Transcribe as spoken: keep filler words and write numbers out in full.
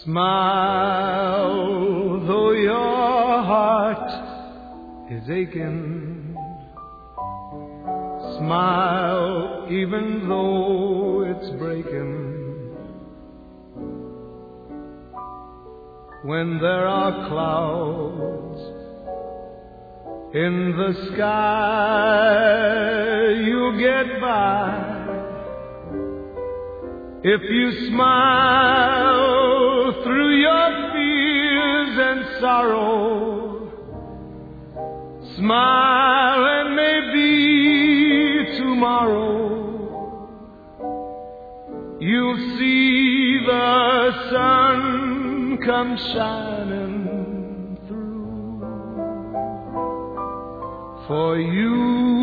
Smile, though your heart is aching. Smile, even though it's breaking. When there are clouds in the sky, you'll get by. If you smile through your fears and sorrow, smile and maybe tomorrow you'll see the sun come shining through for you.